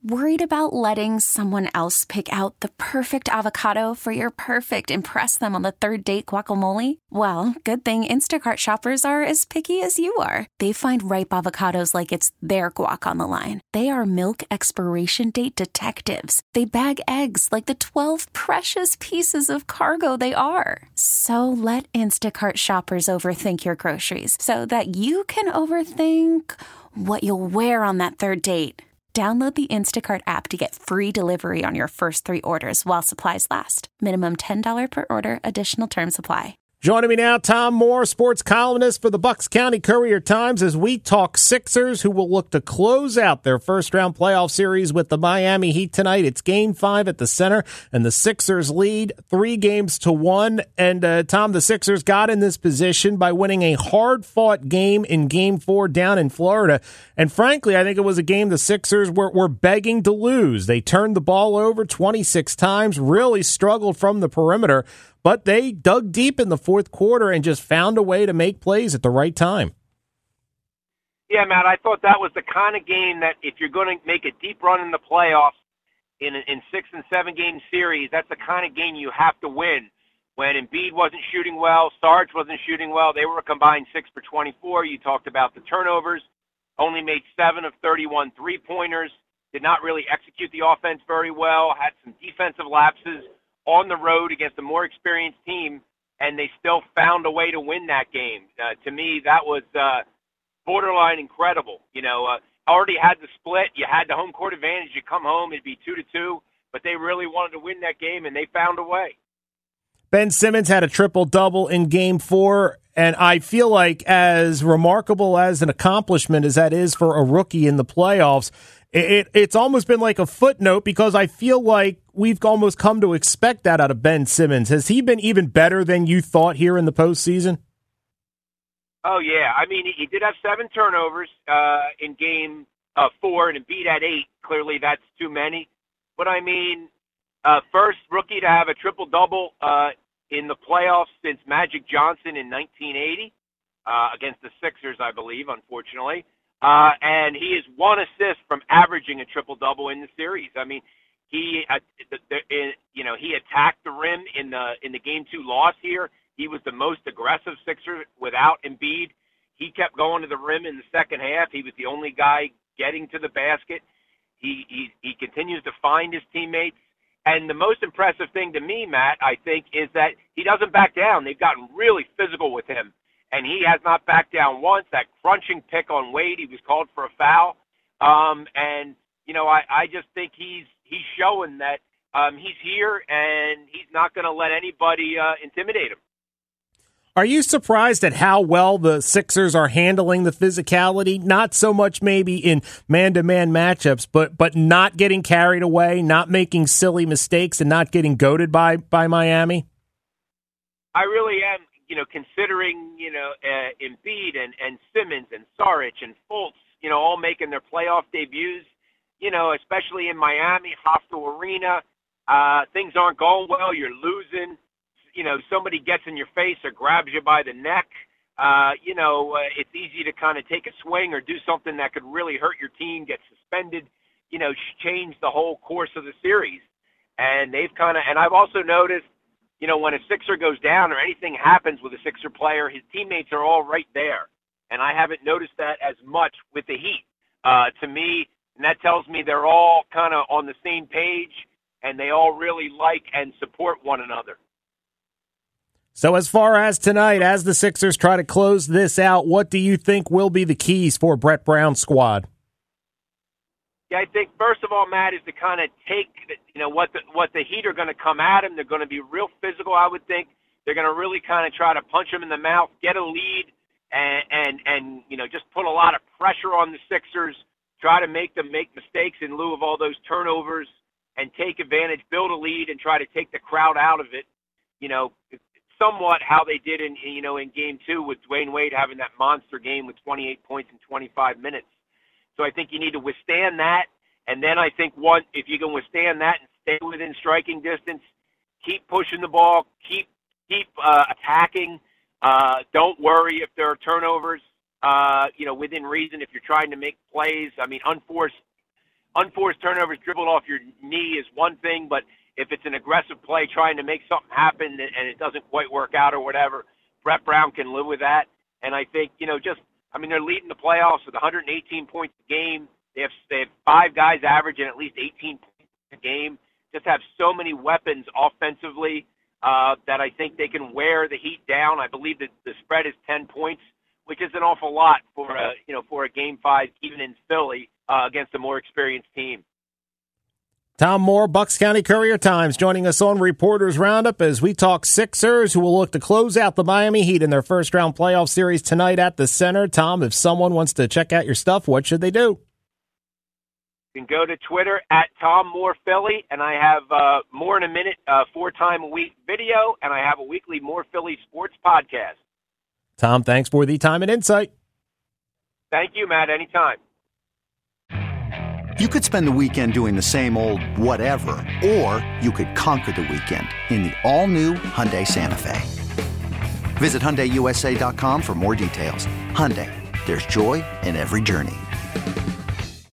Worried about letting someone else pick out the perfect avocado for your perfect impress them on the third date guacamole? Well, good thing Instacart shoppers are as picky as you are. They find ripe avocados like it's their guac on the line. They are milk expiration date detectives. They bag eggs like the 12 precious pieces of cargo they are. So let Instacart shoppers overthink your groceries so that you can overthink what you'll wear on that third date. Download the Instacart app to get free delivery on your first 3 orders while supplies last. Minimum $10 per order. Additional terms apply. Joining me now, Tom Moore, sports columnist for the Bucks County Courier-Times, as we talk Sixers, who will look to close out their first-round playoff series with the Miami Heat tonight. It's Game 5 at the Center, and the Sixers lead 3-1. And, Tom, the Sixers got in this position by winning a hard-fought game in Game 4 down in Florida. And, frankly, I think it was a game the Sixers were begging to lose. They turned the ball over 26 times, really struggled from the perimeter, but they dug deep in the fourth quarter and just found a way to make plays at the right time. Yeah, Matt, I thought that was the kind of game that if you're going to make a deep run in the playoffs in 6 and 7 game series, that's the kind of game you have to win. When Embiid wasn't shooting well, Sarge wasn't shooting well, they were a combined 6 for 24. You talked about the turnovers, only made 7 of 31 three-pointers, did not really execute the offense very well, had some defensive lapses on the road against a more experienced team, and they still found a way to win that game. To me, that was borderline incredible. Already had the split. You had the home court advantage. You come home, it'd be 2-2, but they really wanted to win that game, and they found a way. Ben Simmons had a triple-double in Game 4, and I feel like as remarkable as an accomplishment as that is for a rookie in the playoffs, it's almost been like a footnote because I feel like we've almost come to expect that out of Ben Simmons. Has he been even better than you thought here in the postseason? Oh, yeah. I mean, he did have 7 turnovers in Game 4, and Embiid had 8. Clearly, that's too many. But, I mean, first rookie to have a triple-double in the playoffs since Magic Johnson in 1980 against the Sixers, I believe, unfortunately. And he is 1 assist from averaging a triple-double in the series. I mean, he attacked the rim in the Game 2 loss here. He was the most aggressive Sixer without Embiid. He kept going to the rim in the second half. He was the only guy getting to the basket. He continues to find his teammates. And the most impressive thing to me, Matt, I think, is that he doesn't back down. They've gotten really physical with him. And he has not backed down once. That crunching pick on Wade, he was called for a foul. I just think he's showing that he's here and he's not going to let anybody intimidate him. Are you surprised at how well the Sixers are handling the physicality? Not so much maybe in man-to-man matchups, but not getting carried away, not making silly mistakes, and not getting goated by Miami? I really am. Considering, Embiid and Simmons and Saric and Fultz, all making their playoff debuts, especially in Miami, hostile arena, things aren't going well, you're losing, somebody gets in your face or grabs you by the neck, it's easy to kind of take a swing or do something that could really hurt your team, get suspended, change the whole course of the series. And and I've also noticed, when a Sixer goes down or anything happens with a Sixer player, his teammates are all right there. And I haven't noticed that as much with the Heat. To me, and that tells me they're all kind of on the same page and they all really like and support one another. So as far as tonight, as the Sixers try to close this out, what do you think will be the keys for Brett Brown's squad? Yeah, I think first of all, Matt, is to kind of take, what the Heat are going to come at him. They're going to be real physical, I would think. They're going to really kind of try to punch him in the mouth, get a lead, and just put a lot of pressure on the Sixers, try to make them make mistakes in lieu of all those turnovers, and take advantage, build a lead, and try to take the crowd out of it. Somewhat how they did in Game 2 with Dwayne Wade having that monster game with 28 points in 25 minutes. So I think you need to withstand that, and then I think if you can withstand that and stay within striking distance, keep pushing the ball, keep attacking. Don't worry if there are turnovers. Within reason if you're trying to make plays. I mean, unforced unforced turnovers dribbled off your knee is one thing, but if it's an aggressive play trying to make something happen and it doesn't quite work out or whatever, Brett Brown can live with that. And I think, they're leading the playoffs with 118 points a game. They have 5 guys averaging at least 18 points a game. Just have so many weapons offensively that I think they can wear the Heat down. I believe that the spread is 10 points, which is an awful lot for a Game 5, even in Philly, against a more experienced team. Tom Moore, Bucks County Courier-Times, joining us on Reporters Roundup as we talk Sixers, who will look to close out the Miami Heat in their first-round playoff series tonight at the Center. Tom, if someone wants to check out your stuff, what should they do? You can go to Twitter at Tom Moore Philly, and I have More in a Minute 4-time-a-week video, and I have a weekly More Philly sports podcast. Tom, thanks for the time and insight. Thank you, Matt. Anytime. You could spend the weekend doing the same old whatever, or you could conquer the weekend in the all-new Hyundai Santa Fe. Visit HyundaiUSA.com for more details. Hyundai, there's joy in every journey.